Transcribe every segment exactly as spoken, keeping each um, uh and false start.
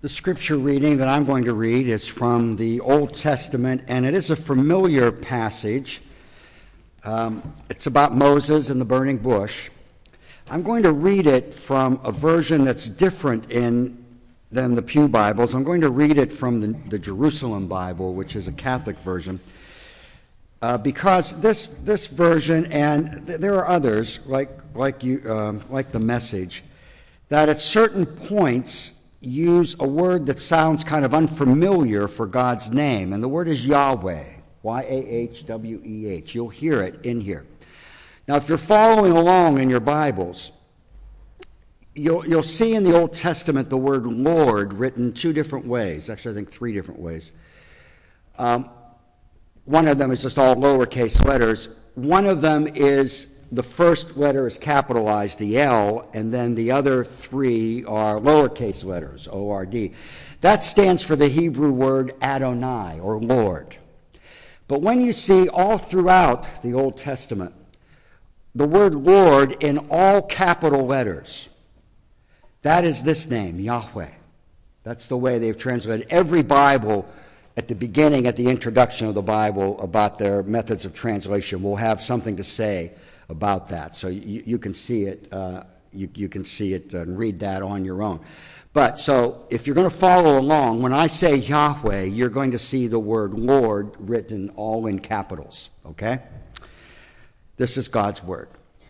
The scripture reading that I'm going to read is from the Old Testament, and it is a familiar passage. Um, it's about Moses and the burning bush. I'm going to read it from a version that's different in than the Pew Bibles. I'm going to read it from the, the Jerusalem Bible, which is a Catholic version, uh, because this this version, and th- there are others like like you uh, like the Message, that at certain points use a word that sounds kind of unfamiliar for God's name, and the word is Yahweh, Y A H W E H. You'll hear it in here. Now, if you're following along in your Bibles, you'll, you'll see in the Old Testament the word Lord written two different ways, actually I think three different ways. Um, one of them is just all lowercase letters. One of them is the first letter is capitalized, the L, and then the other three are lowercase letters, O R D. That stands for the Hebrew word Adonai, or Lord. But when you see all throughout the Old Testament the word Lord in all capital letters, that is this name, Yahweh. That's the way they've translated every Bible. At the beginning, at the introduction of the Bible, about their methods of translation, will have something to say about that. So you, you can see it, uh, you, you can see it and read that on your own. But so if you're going to follow along, when I say Yahweh, you're going to see the word Lord written all in capitals, okay? This is God's word.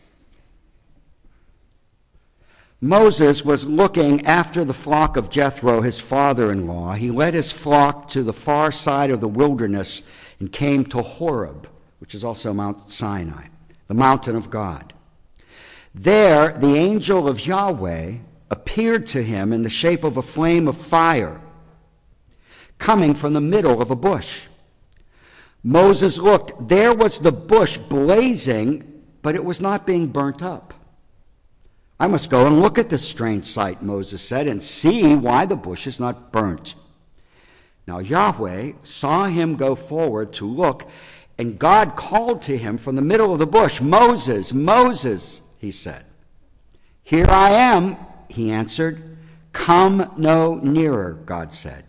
Moses was looking after the flock of Jethro, his father-in-law. He led his flock to the far side of the wilderness and came to Horeb, which is also Mount Sinai, the mountain of God. There, the angel of Yahweh appeared to him in the shape of a flame of fire, coming from the middle of a bush. Moses looked. There was the bush blazing, but it was not being burnt up. I must go and look at this strange sight, Moses said, and see why the bush is not burnt. Now Yahweh saw him go forward to look, and God called to him from the middle of the bush, Moses, Moses, he said. Here I am, he answered. Come no nearer, God said.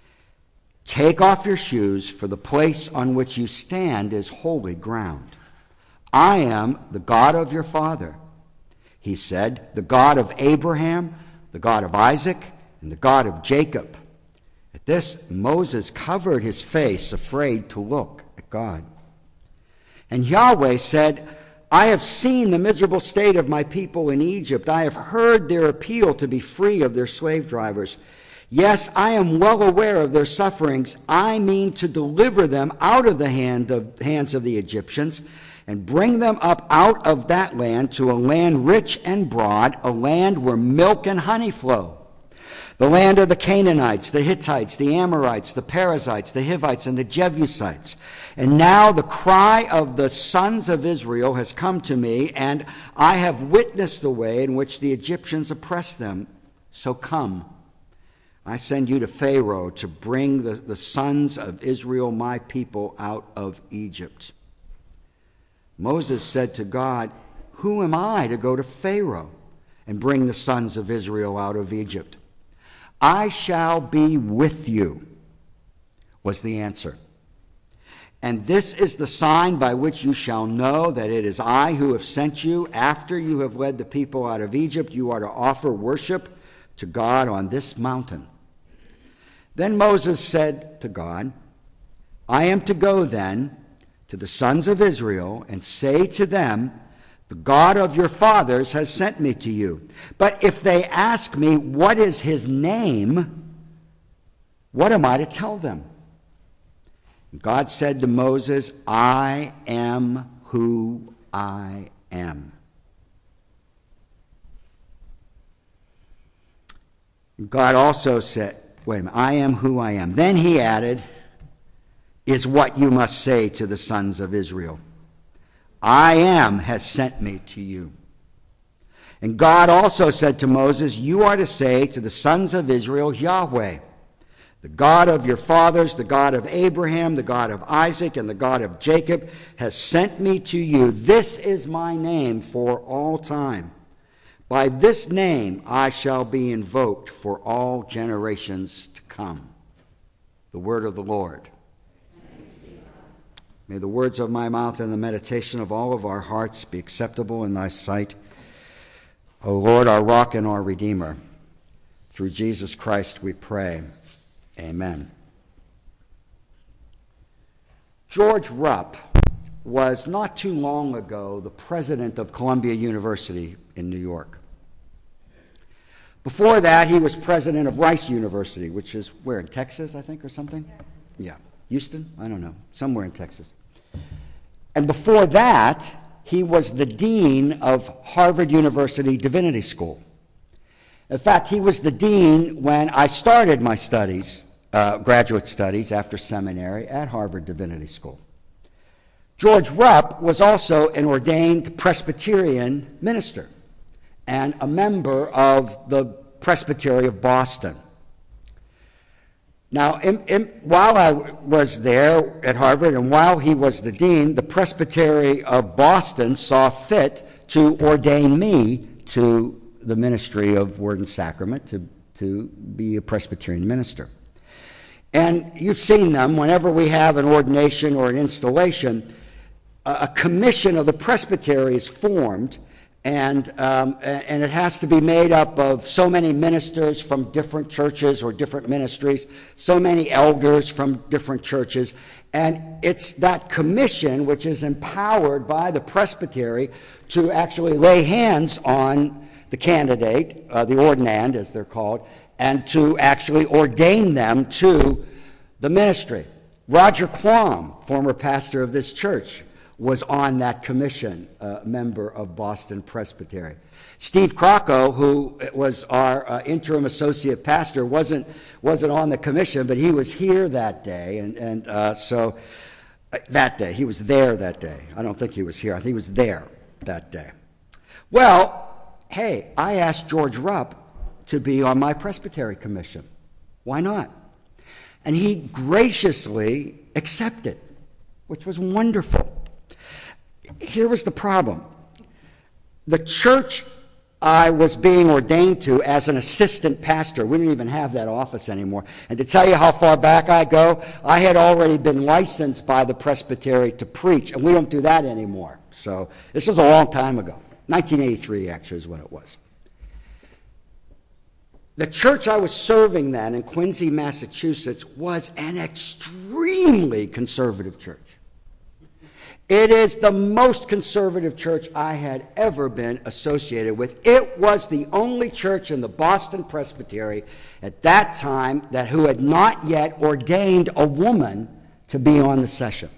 Take off your shoes, for the place on which you stand is holy ground. I am the God of your father, he said, the God of Abraham, the God of Isaac, and the God of Jacob. At this, Moses covered his face, afraid to look at God. And Yahweh said, I have seen the miserable state of my people in Egypt. I have heard their appeal to be free of their slave drivers. Yes, I am well aware of their sufferings. I mean to deliver them out of the hand of, hands of the Egyptians and bring them up out of that land to a land rich and broad, a land where milk and honey flow. The land of the Canaanites, the Hittites, the Amorites, the Perizzites, the Hivites, and the Jebusites. And now the cry of the sons of Israel has come to me, and I have witnessed the way in which the Egyptians oppress them. So come, I send you to Pharaoh to bring the, the sons of Israel, my people, out of Egypt. Moses said to God, who am I to go to Pharaoh and bring the sons of Israel out of Egypt? I shall be with you, was the answer. And this is the sign by which you shall know that it is I who have sent you. After you have led the people out of Egypt, you are to offer worship to God on this mountain. Then Moses said to God, I am to go then to the sons of Israel and say to them, the God of your fathers has sent me to you. But if they ask me, what is his name? What am I to tell them? God said to Moses, I am who I am. God also said, wait a minute, I am who I am. Then he added, is what you must say to the sons of Israel. I am has sent me to you. And God also said to Moses, you are to say to the sons of Israel, Yahweh, the God of your fathers, the God of Abraham, the God of Isaac, and the God of Jacob, has sent me to you. This is my name for all time. By this name I shall be invoked for all generations to come. The word of the Lord. May the words of my mouth and the meditation of all of our hearts be acceptable in thy sight, O Lord, our rock and our redeemer. Through Jesus Christ we pray. Amen. George Rupp was not too long ago the president of Columbia University in New York. Before that, he was president of Rice University, which is where, in Texas, I think, or something? Yeah. Houston? I don't know. Somewhere in Texas. And before that, he was the dean of Harvard University Divinity School. In fact, he was the dean when I started my studies, uh, graduate studies after seminary at Harvard Divinity School. George Rupp was also an ordained Presbyterian minister and a member of the Presbytery of Boston. Now, in, in, while I was there at Harvard and while he was the dean, the Presbytery of Boston saw fit to ordain me to the ministry of Word and Sacrament, to, to be a Presbyterian minister. And you've seen them whenever we have an ordination or an installation, a, a commission of the presbytery is formed. And, um, and it has to be made up of so many ministers from different churches or different ministries, so many elders from different churches. And it's that commission which is empowered by the presbytery to actually lay hands on the candidate, uh, the ordinand as they're called, and to actually ordain them to the ministry. Roger Quam, former pastor of this church, was on that commission, uh, member of Boston Presbytery. Steve Crocco, who was our uh, interim associate pastor, wasn't wasn't on the commission, but he was here that day, and and uh, so uh, that day he was there that day. I don't think he was here. I think he was there that day. Well, hey, I asked George Rupp to be on my presbytery commission. Why not? And he graciously accepted, which was wonderful. Here was the problem. The church I was being ordained to as an assistant pastor, we didn't even have that office anymore. And to tell you how far back I go, I had already been licensed by the presbytery to preach, and we don't do that anymore. So this was a long time ago. nineteen eighty-three, actually, is when it was. The church I was serving then in Quincy, Massachusetts, was an extremely conservative church. It is the most conservative church I had ever been associated with. It was the only church in the Boston Presbytery at that time that who had not yet ordained a woman to be on the session.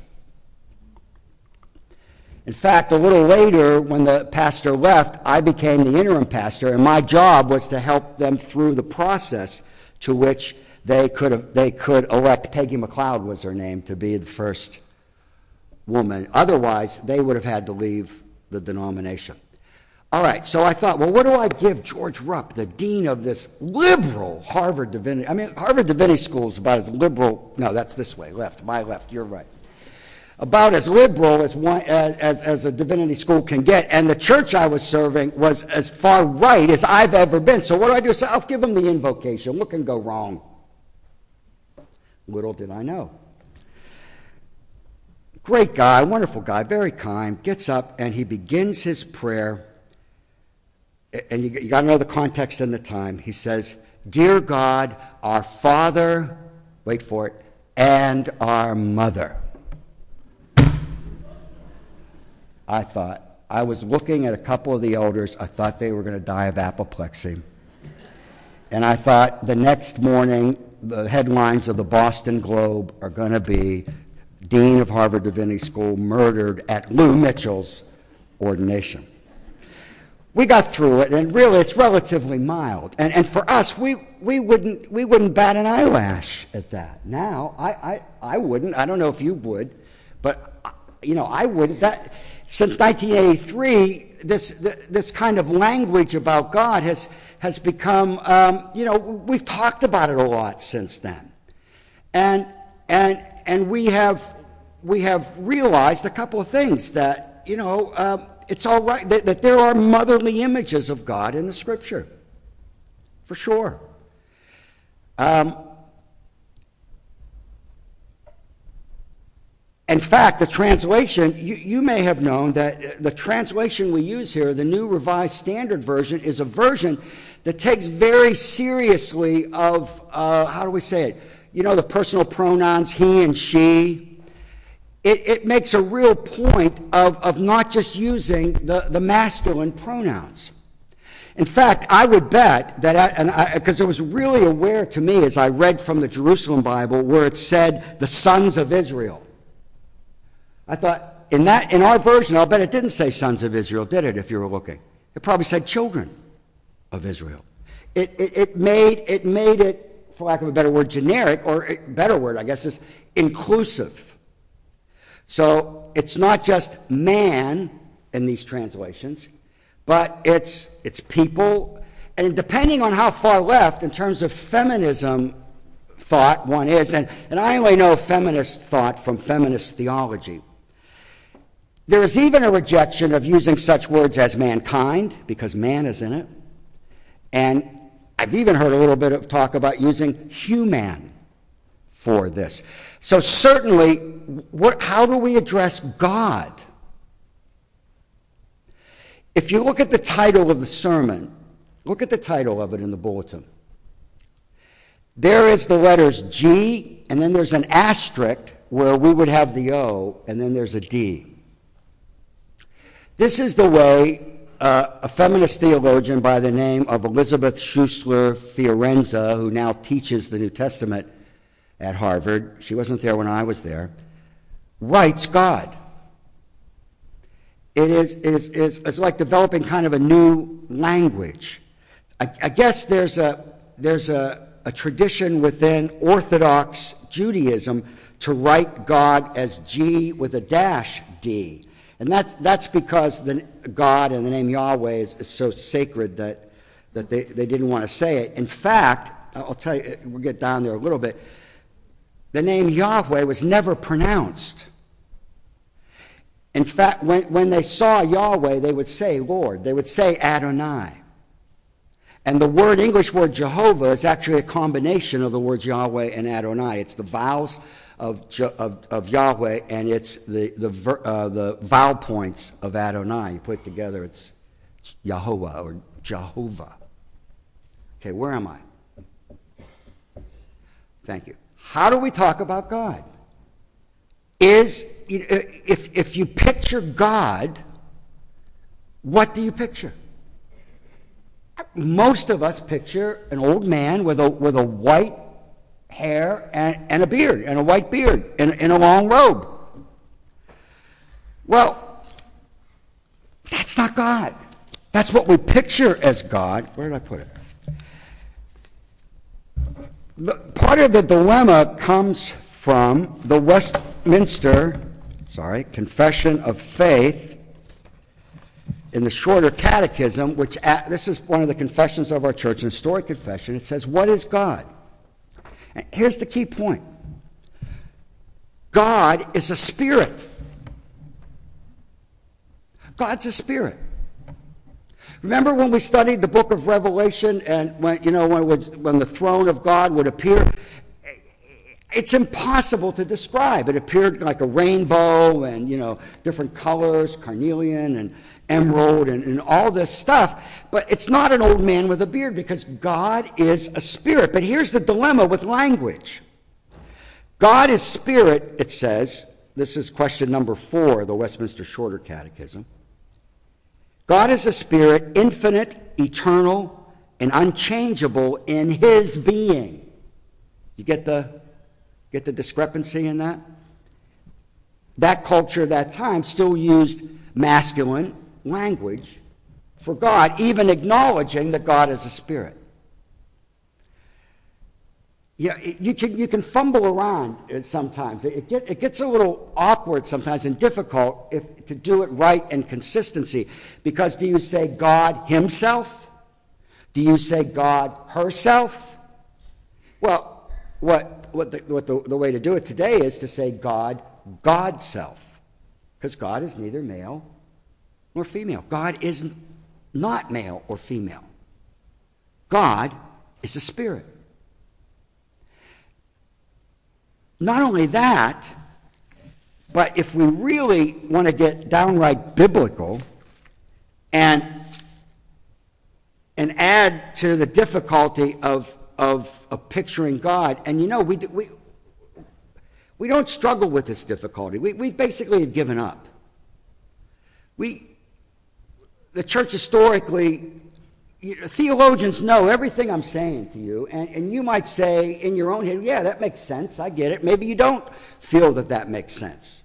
In fact, a little later, when the pastor left, I became the interim pastor, and my job was to help them through the process to which they could have, they could elect Peggy McLeod was her name to be the first woman. Otherwise, they would have had to leave the denomination. All right, so I thought, well, what do I give George Rupp, the dean of this liberal Harvard Divinity? I mean, Harvard Divinity School is about as liberal. No, that's this way, left, my left, you're right. About as liberal as, one, as, as a divinity school can get. And the church I was serving was as far right as I've ever been. So what do I do? So I'll give him the invocation. What can go wrong? Little did I know. Great guy, wonderful guy, very kind, gets up and he begins his prayer. And you, you got to know the context and the time. He says, "Dear God, our Father," wait for it, "and our Mother." I thought, I was looking at a couple of the elders, I thought they were going to die of apoplexy. And I thought the next morning, the headlines of the Boston Globe are going to be Dean of Harvard Divinity School murdered at Lou Mitchell's ordination. We got through it, and really it's relatively mild. And, and for us, we, we, wouldn't, we wouldn't bat an eyelash at that. Now, I, I, I wouldn't. I don't know if you would, but, you know, I wouldn't. That, since nineteen eighty-three, this, this kind of language about God has, has become, um, you know, we've talked about it a lot since then. And, and, and we have, we have realized a couple of things that, you know, um, it's all right, that, that there are motherly images of God in the Scripture, for sure. Um, in fact, the translation, you, you may have known that the translation we use here, the New Revised Standard Version, is a version that takes very seriously of, uh, how do we say it? You know, the personal pronouns, he and she. It, it makes a real point of, of not just using the, the masculine pronouns. In fact, I would bet that, I, and because it was really aware to me as I read from the Jerusalem Bible where it said the sons of Israel. I thought, in that, in our version, I'll bet it didn't say sons of Israel, did it, if you were looking? It probably said children of Israel. It, it, it, made, it made it, for lack of a better word, generic, or a better word, I guess, is inclusive. So it's not just man in these translations, but it's it's people, and depending on how far left in terms of feminism thought one is, and, and I only know feminist thought from feminist theology, there is even a rejection of using such words as mankind, because man is in it, and I've even heard a little bit of talk about using human for this. So certainly, what, how do we address God? If you look at the title of the sermon, look at the title of it in the bulletin. There is the letters G, and then there's an asterisk where we would have the O, and then there's a D. This is the way uh, a feminist theologian by the name of Elizabeth Schussler Fiorenza, who now teaches the New Testament at Harvard, she wasn't there when I was there, writes God. It is, is, is, is like developing kind of a new language. I, I guess there's a, there's a, a tradition within Orthodox Judaism to write God as G with a dash D. And that, that's because the God and the name Yahweh is, is so sacred that, that they, they didn't want to say it. In fact, I'll tell you, we'll get down there a little bit, the name Yahweh was never pronounced. In fact, when, when they saw Yahweh, they would say Lord. They would say Adonai. And the word, English word Jehovah, is actually a combination of the words Yahweh and Adonai. It's the vowels of, of, of Yahweh, and it's the, the, uh, the vowel points of Adonai. You put it together, it's Yahovah or Jehovah. Okay, where am I? Thank you. How do we talk about God? Is, if, if you picture God, what do you picture? Most of us picture an old man with a, with a white hair and, and a beard, and a white beard, and, and a long robe. Well, that's not God. That's what we picture as God. Where did I put it? The, part of the dilemma comes from the Westminster, sorry, Confession of Faith in the Shorter Catechism, which at, this is one of the confessions of our church, an historic confession. It says, what is God? And here's the key point. God is a spirit. God's a spirit. Remember when we studied the book of Revelation, and when, you know, when, it was, when the throne of God would appear? It's impossible to describe. It appeared like a rainbow and, you know, different colors, carnelian and emerald and, and all this stuff. But it's not an old man with a beard because God is a spirit. But here's the dilemma with language. God is spirit, it says. This is question number four of the Westminster Shorter Catechism. God is a spirit, infinite, eternal, and unchangeable in his being. You get the, get the discrepancy in that? That culture, that time, still used masculine language for God, even acknowledging that God is a spirit. Yeah, you can you can fumble around sometimes. It, get, it gets a little awkward sometimes and difficult if, to do it right and consistency. Because do you say God himself? Do you say God herself? Well, what what the what the, the way to do it today is to say God God's self, because God is neither male nor female. God is not male or female. God is a spirit. Not only that, but if we really want to get downright biblical and, and add to the difficulty of, of, of picturing God, and you know, we, we, we don't struggle with this difficulty. We, we basically have given up. We, the church historically, theologians know everything I'm saying to you, and, and you might say in your own head, yeah, that makes sense, I get it. Maybe you don't feel that that makes sense.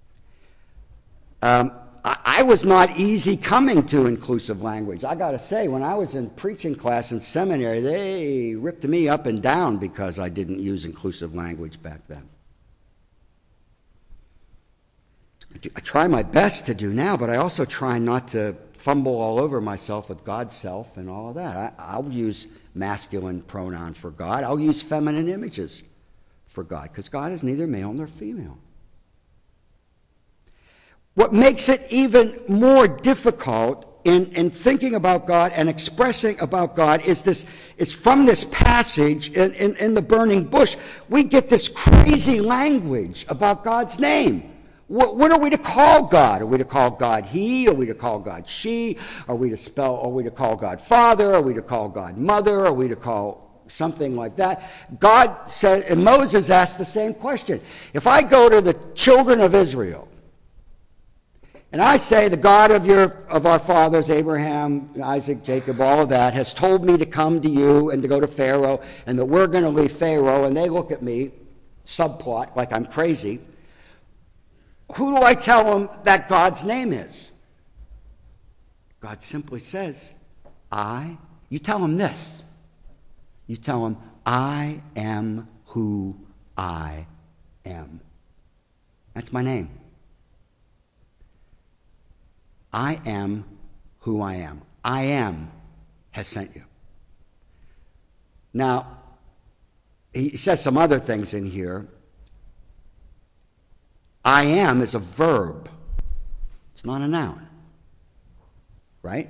Um, I, I was not easy coming to inclusive language. I got to say, when I was in preaching class in seminary, they ripped me up and down because I didn't use inclusive language back then. I, do, I try my best to do now, but I also try not to fumble all over myself with God's self and all of that. I, I'll use masculine pronoun for God. I'll use feminine images for God, because God is neither male nor female. What makes it even more difficult in, in thinking about God and expressing about God is this is from this passage in, in, in the burning bush, we get this crazy language about God's name. What, what are we to call God? Are we to call God He? Are we to call God She? Are we to spell? Are we to call God Father? Are we to call God Mother? Are we to call something like that? God said, and Moses asked the same question. If I go to the children of Israel, and I say the God of your of our fathers, Abraham, Isaac, Jacob, all of that, has told me to come to you and to go to Pharaoh, and that we're going to leave Pharaoh, and they look at me, subplot, like I'm crazy. Who do I tell them that God's name is? God simply says, I, you tell them this. You tell them, I am who I am. That's my name. I am who I am. I am has sent you. Now, he says some other things in here. I am is a verb. It's not a noun. Right?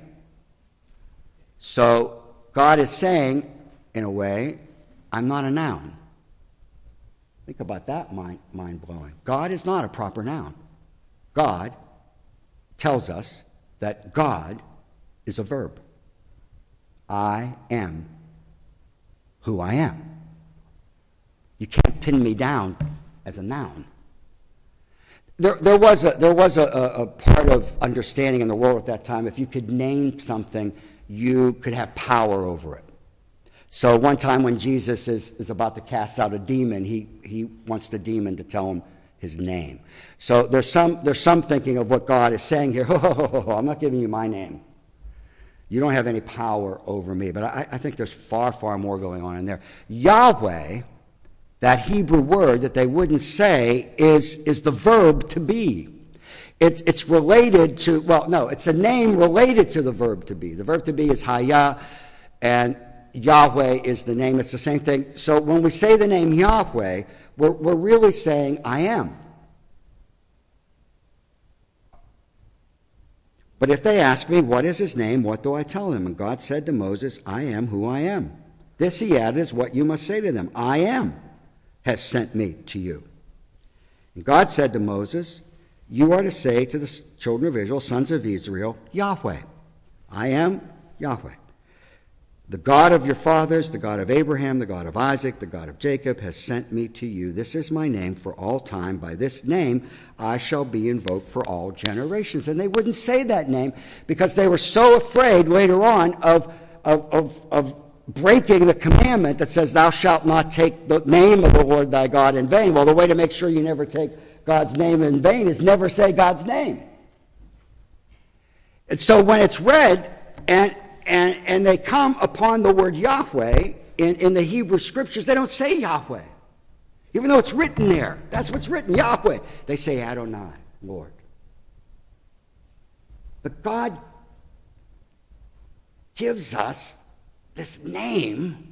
So God is saying, in a way, I'm not a noun. Think about that, mind, mind-blowing. God is not a proper noun. God tells us that God is a verb. I am who I am. You can't pin me down as a noun. There, there was, a, there was a, a part of understanding in the world at that time, if you could name something, you could have power over it. So one time when Jesus is, is about to cast out a demon, he, he wants the demon to tell him his name. So there's some, there's some thinking of what God is saying here. Oh, oh, oh, oh, I'm not giving you my name. You don't have any power over me. But I, I think there's far, far more going on in there. Yahweh, that Hebrew word that they wouldn't say, is, is the verb to be. It's, it's related to, well, no, it's a name related to the verb to be. The verb to be is Hayah, and Yahweh is the name. It's the same thing. So when we say the name Yahweh, we're, we're really saying, I am. But if they ask me, what is his name, what do I tell them? And God said to Moses, I am who I am. This, he added, is what you must say to them. I am has sent me to you. And God said to Moses, you are to say to the children of Israel, sons of Israel, Yahweh. I am Yahweh. The God of your fathers, the God of Abraham, the God of Isaac, the God of Jacob, has sent me to you. This is my name for all time. By this name I shall be invoked for all generations. And they wouldn't say that name because they were so afraid later on of, of, of, of breaking the commandment that says, thou shalt not take the name of the Lord thy God in vain. Well, the way to make sure you never take God's name in vain is never say God's name. And so when it's read and And, and they come upon the word Yahweh in, in the Hebrew scriptures, they don't say Yahweh. Even though it's written there. That's what's written, Yahweh. They say Adonai, Lord. But God gives us this name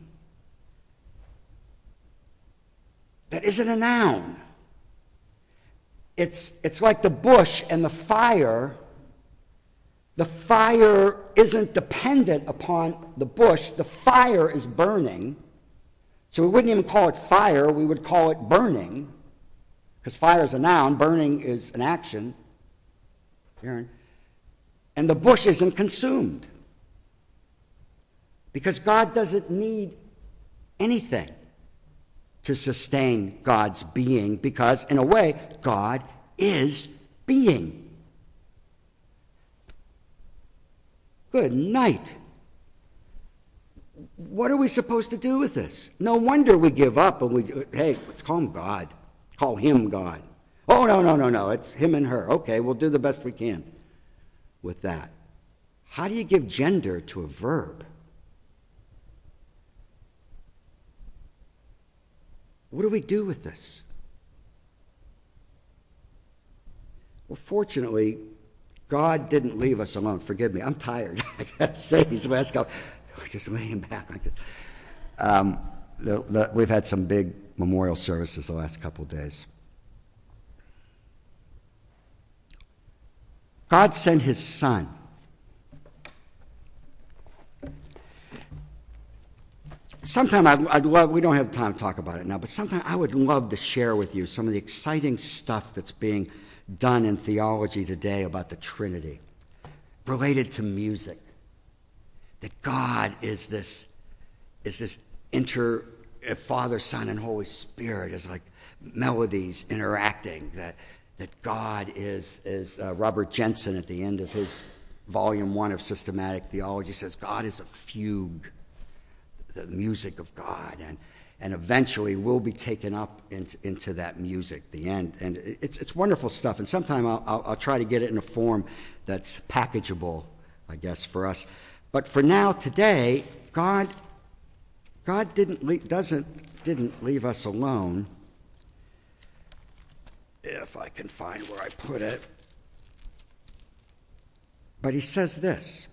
that isn't a noun. It's, it's like the bush and the fire The fire isn't dependent upon the bush. The fire is burning. So we wouldn't even call it fire. We would call it burning. Because fire is a noun. Burning is an action. And the bush isn't consumed. Because God doesn't need anything to sustain God's being. Because, in a way, God is being. Good night. What are we supposed to do with this? No wonder we give up and we, hey, let's call him God. Call him God. Oh, no, no, no, no. It's him and her. Okay, we'll do the best we can with that. How do you give gender to a verb? What do we do with this? Well, fortunately, God didn't leave us alone. Forgive me, I'm tired. I gotta say these last couple, just laying back like this. Um, the, the, we've had some big memorial services the last couple of days. God sent his son. Sometime I'd, I'd love, we don't have time to talk about it now, but sometime I would love to share with you some of the exciting stuff that's being done in theology today about the Trinity, related to music. That God is this, is this inter, Father, Son, and Holy Spirit is like melodies interacting. That that God is, is uh, Robert Jensen at the end of his volume one of Systematic Theology says God is a fugue, the music of God, and and eventually we'll be taken up into, into that music, the end. And it's it's wonderful stuff. And sometime I'll, I'll, I'll try to get it in a form that's packageable, I guess, for us. But for now, today, God, God didn't leave, doesn't didn't leave us alone. If I can find where I put it, but he says this.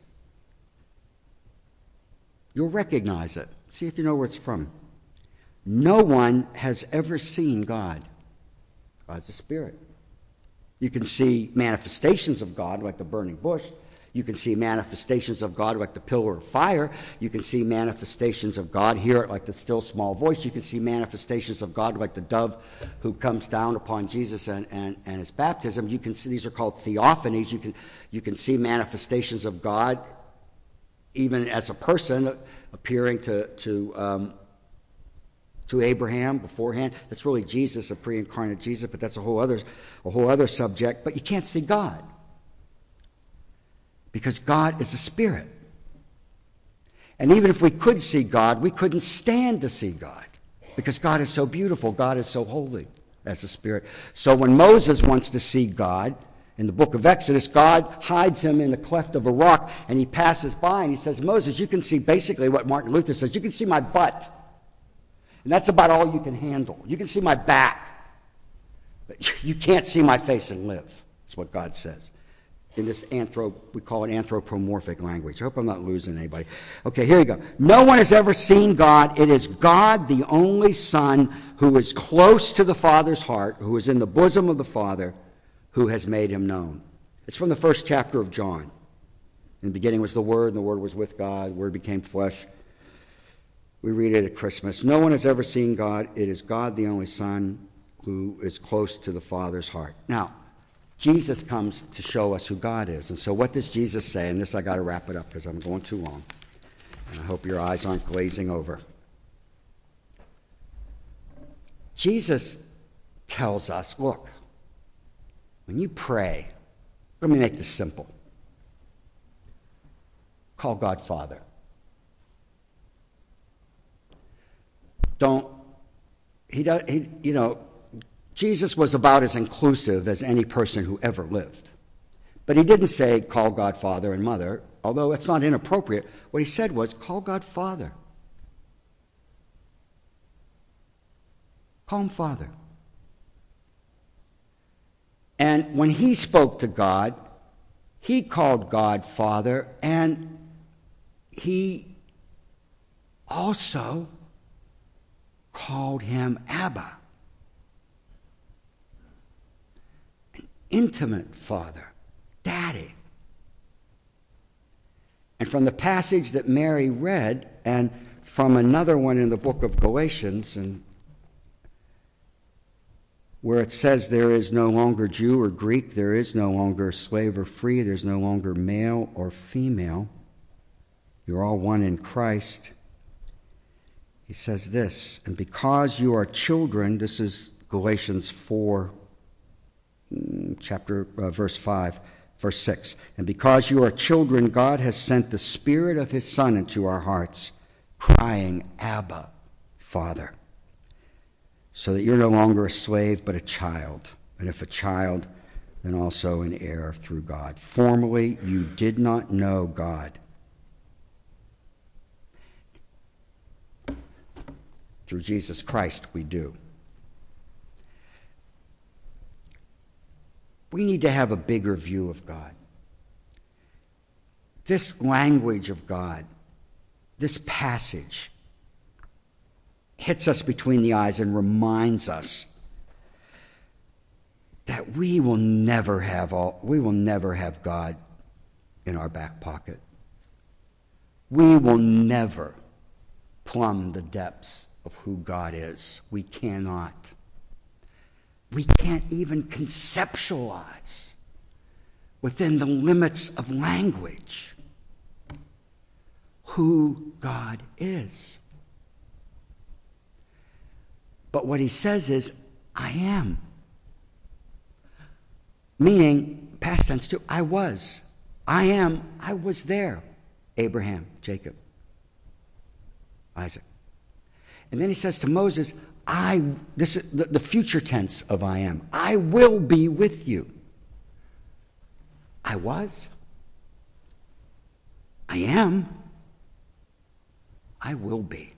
You'll recognize it. See if you know where it's from. No one has ever seen God. God's a spirit. You can see manifestations of God like the burning bush. You can see manifestations of God like the pillar of fire. You can see manifestations of God, hear it like the still small voice. You can see manifestations of God like the dove who comes down upon Jesus and, and, and his baptism. You can see, these are called theophanies. You can, you can see manifestations of God even as a person appearing to, to, um, to Abraham beforehand. That's really Jesus, a pre-incarnate Jesus, but that's a whole other, a whole other subject. But you can't see God, because God is a spirit. And even if we could see God, we couldn't stand to see God, because God is so beautiful, God is so holy as a spirit. So when Moses wants to see God, in the book of Exodus, God hides him in the cleft of a rock, and he passes by, and he says, Moses, you can see basically what Martin Luther says. You can see my butt. And that's about all you can handle. You can see my back. But you can't see my face and live. That's what God says. In this anthro, we call it anthropomorphic language. I hope I'm not losing anybody. Okay, here you go. No one has ever seen God. It is God, the only Son, who is close to the Father's heart, who is in the bosom of the Father, who has made him known. It's from the first chapter of John. In the beginning was the Word, and the Word was with God. The Word became flesh. We read it at Christmas. No one has ever seen God. It is God, the only Son, who is close to the Father's heart. Now, Jesus comes to show us who God is. And so what does Jesus say? And this I got to wrap it up because I'm going too long. And I hope your eyes aren't glazing over. Jesus tells us, look, when you pray, let me make this simple. Call God Father. Don't, he does, he, you know, Jesus was about as inclusive as any person who ever lived. But he didn't say, call God Father and Mother, although it's not inappropriate. What he said was, call God Father. Call him Father. And when he spoke to God, he called God Father, and he also called him Abba, an intimate Father, Daddy. And from the passage that Mary read, and from another one in the book of Galatians, and where it says there is no longer Jew or Greek, there is no longer slave or free, there's no longer male or female. You're all one in Christ. He says this, and because you are children, this is Galatians four, chapter, uh, verse five, verse six. And because you are children, God has sent the Spirit of his Son into our hearts, crying, Abba, Father. So that you're no longer a slave, but a child. And if a child, then also an heir through God. Formerly, you did not know God. Through Jesus Christ, we do. We need to have a bigger view of God. This language of God, this passage, hits us between the eyes and reminds us that we will never have all, we will never have God in our back pocket. We will never plumb the depths of who God is. We cannot. We can't even conceptualize within the limits of language who God is. But what he says is, I am. Meaning, past tense too, I was. I am, I was there. Abraham, Jacob, Isaac. And then he says to Moses, I, this is the, the future tense of I am. I will be with you. I was. I am. I will be.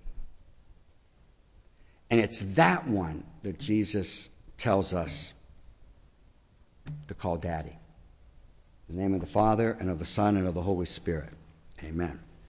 And it's that one that Jesus tells us to call Daddy. In the name of the Father, and of the Son, and of the Holy Spirit. Amen.